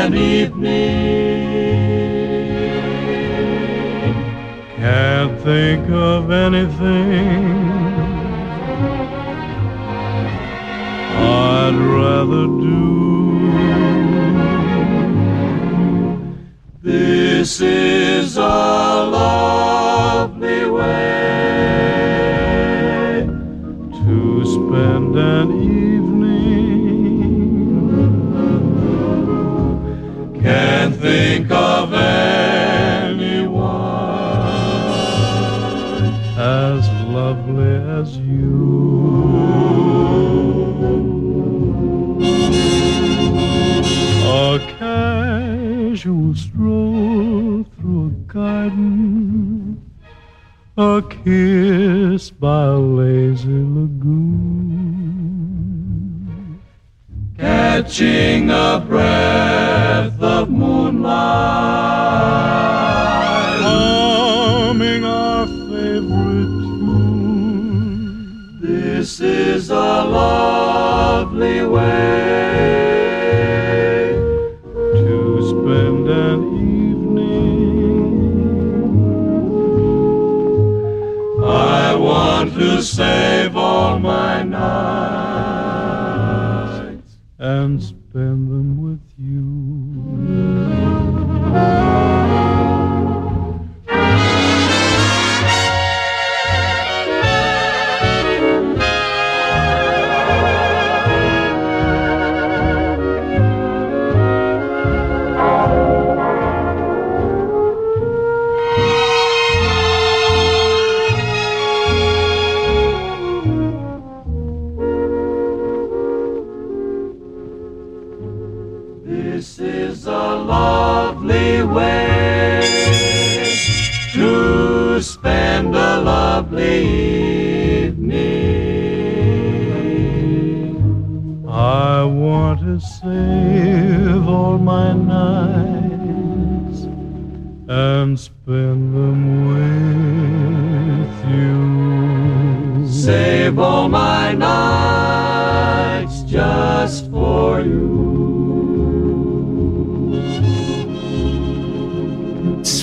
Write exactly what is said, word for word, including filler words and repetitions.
an evening. Can't think of anything I'd rather do. This is a lovely way to spend an evening. Can't think of anyone as lovely as you. A casual stroll through a garden, a kiss by a lazy lagoon, catching a breath of moonlight, humming our favorite tune. This is a lovely way to spend an evening. I want to save all my nights and spend them with you. This is a lovely way to spend a lovely evening. I want to save all my nights and spend them with you. Save all my nights just for you.